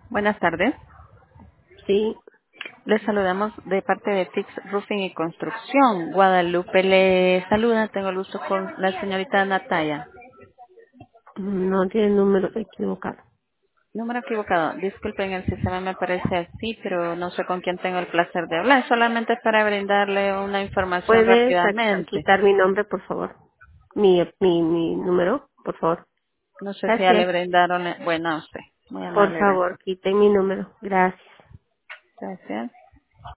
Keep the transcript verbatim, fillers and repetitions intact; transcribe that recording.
Buenas tardes. Sí, Les saludamos de parte de Fix Roofing y Construcción. Guadalupe le saluda. Tengo el gusto con la señorita Nataya. no tiene número equivocado. Número equivocado. Disculpen, el sistema me parece así, pero no sé con quién tengo el placer de hablar. Solamente para brindarle una información ¿Puede saca- rápidamente. quitar mi nombre, por favor? Mi, mi, mi número, por favor. No sé si ya le Gracias. brindaron. Bueno, a usted. Muy Por amable, gracias. favor, quiten mi número. Gracias. Gracias.